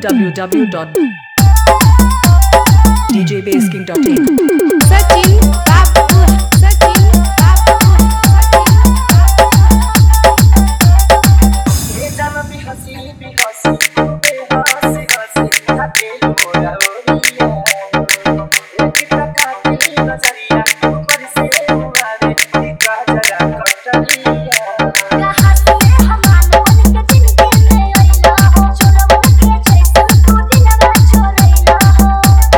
www.djbasking.in Sachin Babu, Sachin Babu, ये जाना भी हंसी बेहंसी हंसी खाते मोरा ओरिया एक टका की नजरिया ऊपर से मारे दिखा जरा कटलिया कहाँ से हमारे मन के जिनके में आइला हो छोड़ो मन के जैसे तू दिलवा छोड़ैला हो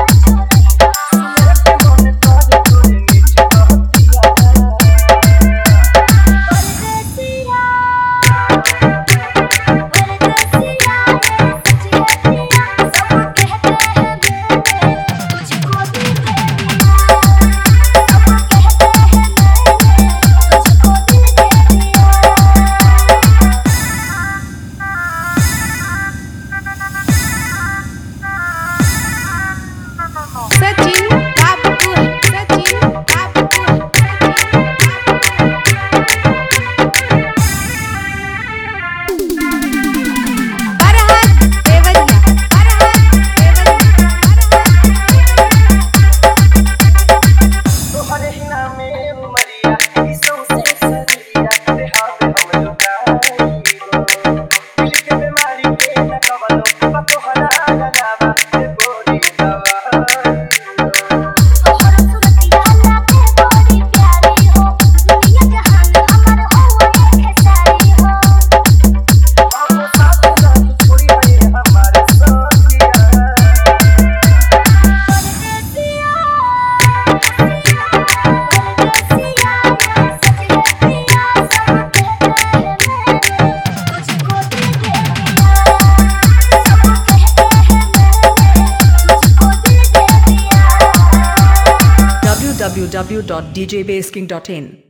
मेरे मन पर तोरे नीचे बहतिया परदेसिया परदेसिया सचिया सब कहते हैं मैंने तुझको दिल दे दिया सब कहते हैं मैंने तुझको दिल दे दिया Sachin Babu, Sachin Babu, Farhan Devania, Farhan तोहरे ही नामे उमरिया ई सौसे सरिया रे हाथ हम लुटाई दिल के बीमारी के न कवनो तोहरा लगावा रे बोरी दवा तोहर सुरतिया लागे बड़ी प्यारी हो दुनिया जहान हमर होवे खेसारी हो हम साथ नहीं छोड़ी रे हमारे साथिया परदेसिया परदेसिया सचिया सब कहते हैं मैंने तुझको दिल दे दिया सब कहते हैं मैंने तुझको दिल दे दिया www.djbasking.in